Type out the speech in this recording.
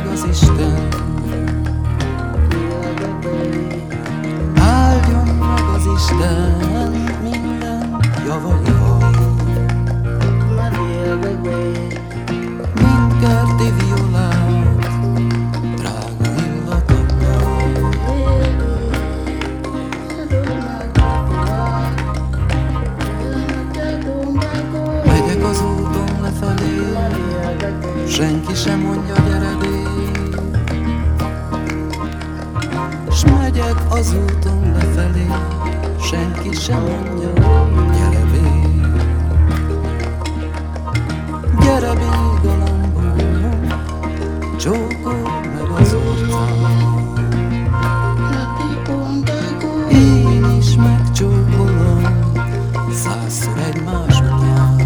meg az Isten, áldjon meg az Isten minden javaival. Mint kerti violát, drága illatokkal. Megyek az úton lefelé, senki sem mondja gyeredé. S megyek az úton lefelé, senki sem mondja gyerebé. Gyerebé galambom, csókolj meg az utcán. Én is megcsókolom 100-szor egymás után.